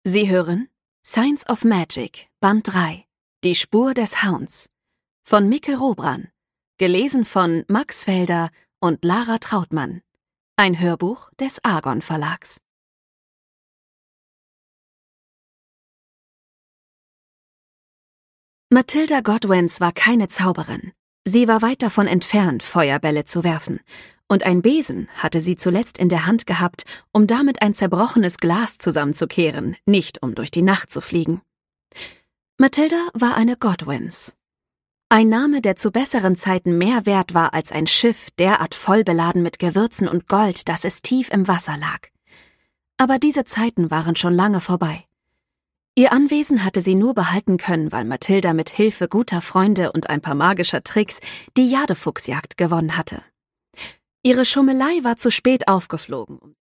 Sie hören Science of Magic, Band 3, Die Spur des Hounds von Mikkel Robran, gelesen von Max Felder und Lara Trautmann. Ein Hörbuch des Argon Verlags. Matilda Godwins war keine Zauberin. Sie war weit davon entfernt, Feuerbälle zu werfen. Und ein Besen hatte sie zuletzt in der Hand gehabt, um damit ein zerbrochenes Glas zusammenzukehren, nicht um durch die Nacht zu fliegen. Matilda war eine Godwins. Ein Name, der zu besseren Zeiten mehr wert war als ein Schiff, derart voll beladen mit Gewürzen und Gold, dass es tief im Wasser lag. Aber diese Zeiten waren schon lange vorbei. Ihr Anwesen hatte sie nur behalten können, weil Matilda mit Hilfe guter Freunde und ein paar magischer Tricks die Jadefuchsjagd gewonnen hatte. Ihre Schummelei war zu spät aufgeflogen.